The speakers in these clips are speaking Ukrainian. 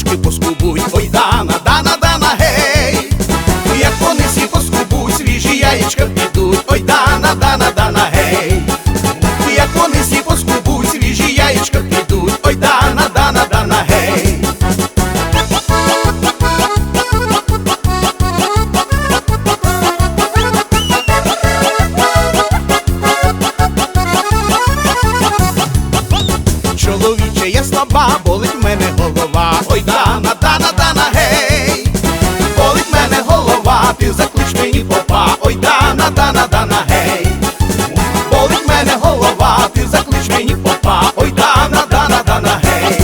трошки поскубуть. Ой, Дана, Дана, Дана, гей, як вони всі поскубуть, свіжі яєчка підуть. Ой, Дана, Дана, Дана, гей, як вони всі поскубуть, свіжі яєчка підуть. Ой, Дана, Дана, Дана, гей. Чоловіче, я слаба, болить в мене голова. Ой, Дана, Дана, Дана, гей, болить в мене голова, ти заклич мені попа. Ой, Дана, Дана, Дана, гей, болить в мене голова, ти заклич мені попа. Ой, Дана, Дана, Дана, гей.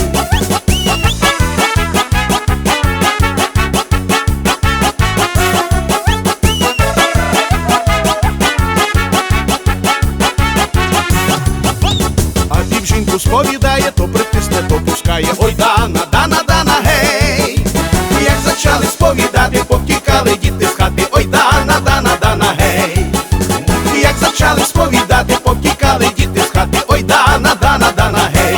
А пів жінку сповідає, то притисне, то пускає. Ой, Дана, Дана, Дана, гей, як зачали сповідати, повтікали діти з хати. Ой, Дана, Дана, Дана, гей, як зачали сповідати, повтікали діти з хати. Ой, Дана, Дана, Дана, гей.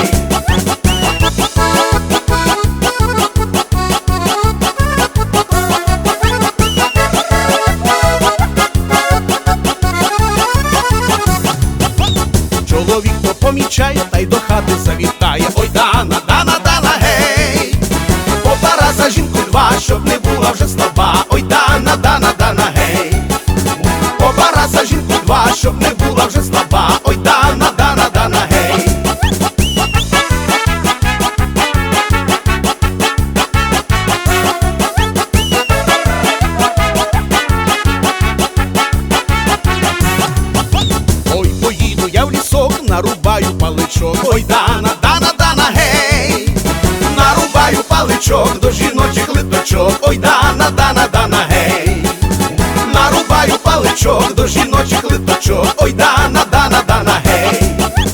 Чоловік то помічає, та й до хати завітає. Ой, Дана, Дана, Дана, гей, попара за жінку два, щоб не була вже слаба. Ой, Дана, Дана, Дана, гей, попара за жінку два, щоб не була вже слаба. Ой, Дана, Дана, Дана, гей. Ой, поїду я в лісок, нарубаю паличок. Ой, Дана, Дана, Дана, гей, нарубаю паличок до жіночих литочок. Ой, Дана, Дана, Дана, гей, нарубаю паличок до жіночих литочок. Ой, Дана, Дана, Дана, гей.